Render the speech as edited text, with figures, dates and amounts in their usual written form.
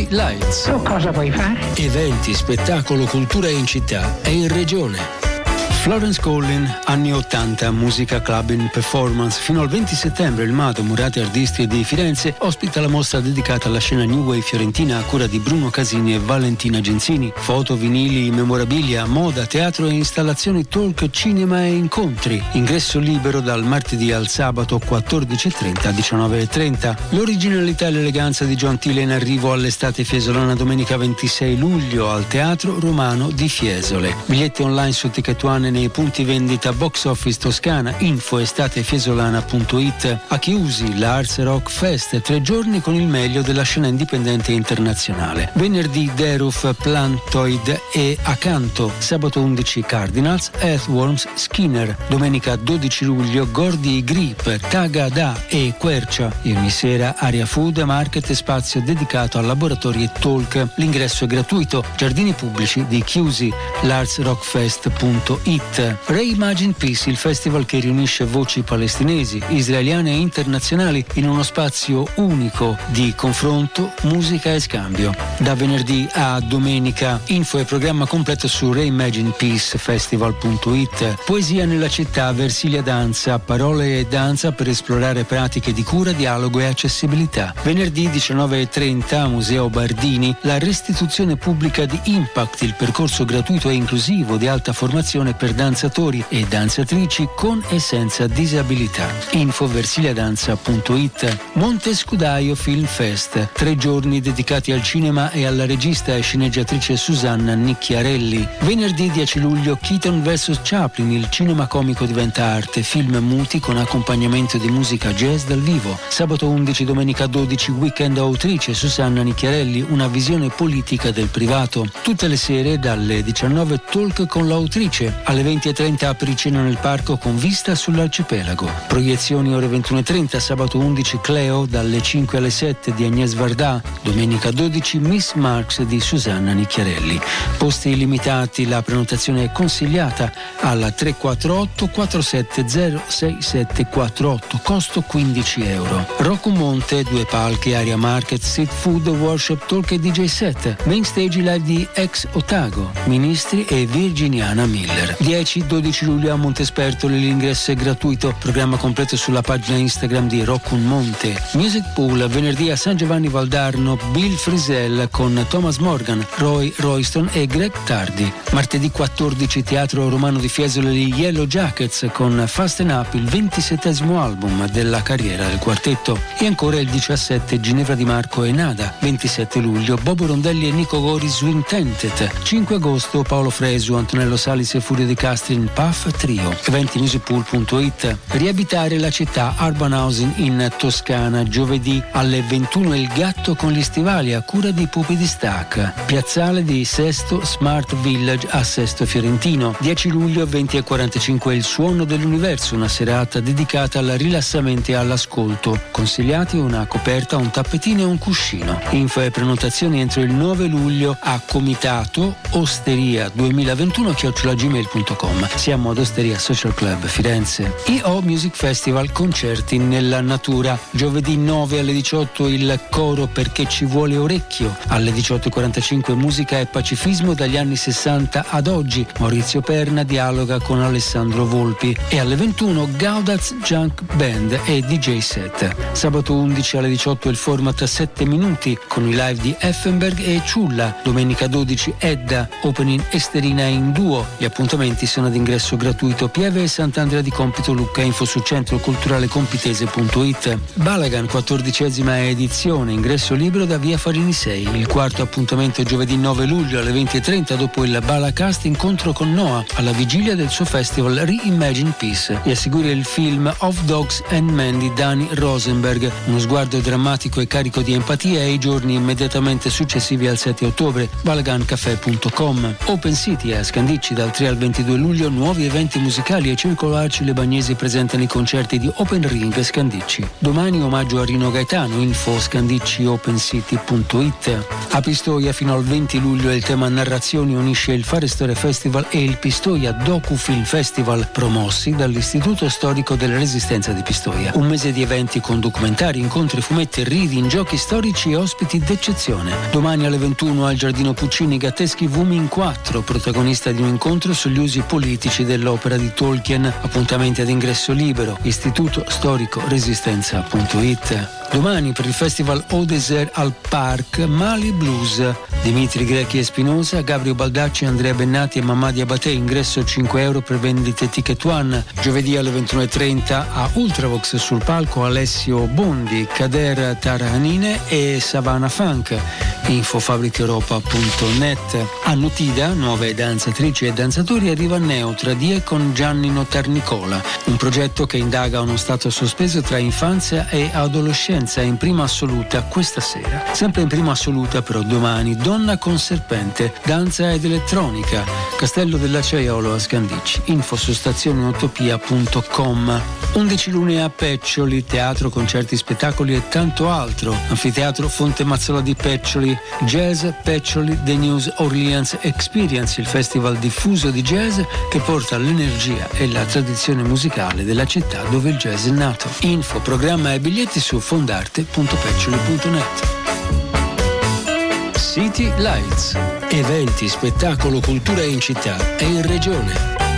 Lights. Tu cosa vuoi fare? Eventi, spettacolo, cultura in città e in regione. Florence Collin, anni 80, musica, club in performance. Fino al 20 settembre il Mado Murati Artisti di Firenze ospita la mostra dedicata alla scena New Wave fiorentina a cura di Bruno Casini e Valentina Genzini. Foto, vinili, memorabilia, moda, teatro e installazioni, talk, cinema e incontri. Ingresso libero dal martedì al sabato 14.30 19.30. L'originalità e l'eleganza di John Thiele in arrivo all'estate fiesolana domenica 26 luglio al Teatro Romano di Fiesole. Biglietti online su Ticket One nei punti vendita Box Office Toscana, info.estatefiesolana.it. A Chiusi, l'Ars Rock Fest, 3 giorni con il meglio della scena indipendente internazionale. Venerdì Deruf, Plantoid e Acanto. Sabato 11 Cardinals, Earthworms, Skinner. Domenica 12 luglio Gordi Grip, Tagada e Quercia. E ogni sera Area Food, Market e spazio dedicato a laboratori e talk. L'ingresso è gratuito. Giardini pubblici di Chiusi, l'ArsRockFest.it. Reimagine Peace, il festival che riunisce voci palestinesi, israeliane e internazionali in uno spazio unico di confronto, musica e scambio. Da venerdì a domenica. Info e programma completo su reimaginepeacefestival.it. Poesia nella città, Versilia Danza, parole e danza per esplorare pratiche di cura, dialogo e accessibilità. Venerdì 19.30 Museo Bardini, la restituzione pubblica di Impact, il percorso gratuito e inclusivo di alta formazione per danzatori e danzatrici con e senza disabilità. Info versiliadanza.it. Monte Scudaio Film Fest, 3 giorni dedicati al cinema e alla regista e sceneggiatrice Susanna Nicchiarelli. Venerdì 10 luglio Keaton vs Chaplin, il cinema comico diventa arte, film muti con accompagnamento di musica jazz dal vivo. Sabato 11 domenica 12 Weekend Autrice Susanna Nicchiarelli, una visione politica del privato. Tutte le sere dalle 19 talk con l'autrice. Alle 20.30 apricena nel parco con vista sull'arcipelago. Proiezioni ore 21.30, sabato 11 Cleo dalle 5 alle 7 di Agnès Varda, domenica 12 Miss Marx di Susanna Nicchiarelli. Posti limitati, la prenotazione è consigliata alla 348 470 6748, costo €15. Roccomonte, 2 palchi, area market, street food, workshop, talk e DJ set. Main stage live di Ex Otago, Ministri e Virginiana Miller. 10-12 luglio a Montespertoli, l'ingresso è gratuito. Programma completo sulla pagina Instagram di Roccomonte. Music Pool, venerdì a San Giovanni Valdarno, Bill Frisell con Thomas Morgan, Roy Royston e Greg Tardi. Martedì 14 Teatro Romano di Fiesole, gli Yellow Jackets con Fasten Up, il 27° album della carriera del quartetto. E ancora il 17 Ginevra Di Marco e Nada. 27 luglio Bobo Rondelli e Nico Gori Swing Tented. 5 agosto Paolo Fresu, Antonello Salis e Furio De Castri in Puff Trio. Eventimusicpool.it. Riabitare la città, Urban Housing in Toscana. Giovedì alle 21 il Gatto con gli stivali a cura di Pupi di Stacca. Piazzale di Sesto Smart Village a Sesto Fiorentino. 10 luglio 20:45 il Suono dell'Universo, una serata dedicata al rilassamento e all'ascolto. Consigliati una coperta, un tappetino e un cuscino. Info e prenotazioni entro il 9 luglio a Comitato Osteria 2021@gmail.com. Siamo ad Osteria Social Club Firenze. IO Music Festival, concerti nella natura. Giovedì 9 alle 18 il coro Perché ci vuole orecchio. Alle 18:45 musica e pacifismo dagli anni 60 ad oggi. Maurizio Perna dialoga con Alessandro Volpi. E alle 21 Gaudaz Junk Band e DJ set. Sabato 11 alle 18 il format 7 minuti con i live di Effenberg e Ciulla. Domenica 12 Edda, opening Esterina in duo. Gli appuntamenti sono ad ingresso gratuito. Pieve e Sant'Andrea di Compito Lucca. Info su centroculturalecompitese.it. Balagan, 14ª edizione, ingresso libero da via Farini 6. Il quarto appuntamento è giovedì 9 luglio alle 20:30 dopo il Balacast incontro con Noah alla vigilia del suo festival Reimagine Peace. E a seguire il film Of Dogs and Men di Dani Rosenberg, uno sguardo drammatico e carico di empatia ai giorni immediatamente successivi al 7 ottobre. balagancafè.com. Open City a Scandicci dal 3 al 20 22 luglio nuovi eventi musicali e Circolo Arci Le Bagnesi presentano i concerti di Open Ring Scandicci. Domani omaggio a Rino Gaetano, info scandicciopenscity.it. A Pistoia fino al 20 luglio il tema narrazioni unisce il Fare Storia Festival e il Pistoia Docufilm Festival, promossi dall'Istituto Storico della Resistenza di Pistoia. Un mese di eventi con documentari, incontri, fumetti, reading, giochi storici e ospiti d'eccezione. Domani alle 21 al Giardino Puccini Gatteschi Vumin 4, protagonista di un incontro sugli usi politici dell'opera di Tolkien. Appuntamenti ad ingresso libero, Istituto Storico Resistenza.it. Domani per il festival Au Désert al Park Mali Blues. Dimitri Grechi e Spinosa, Gabrio Baldacci, Andrea Bennati e Mamadi Abate, ingresso €5 per vendite Ticket One. Giovedì alle 21:30 a Ultravox sul palco Alessio Bondi, Kader Tarahanine e Savannah Funk. Info fabricaeuropa.net. A Nutida, nuove danzatrici e danzatori, arriva Neutra di con Giannino Tarnicola, un progetto che indaga uno stato sospeso tra infanzia e adolescenza in prima assoluta questa sera. Sempre in prima assoluta però domani, Donna con Serpente, danza ed elettronica, Castello dell'Acciaiolo a Scandicci. Info su stazioneutopia.com. 11 lune a Peccioli, teatro, concerti, spettacoli e tanto altro. Anfiteatro Fonte Mazzola di Peccioli, Jazz Peccioli The News Orleans Experience, il festival diffuso di jazz che porta l'energia e la tradizione musicale della città dove il jazz è nato. Info, programma e biglietti su fondarte.peccioli.net. City Lights, eventi, spettacolo, cultura in città e in regione.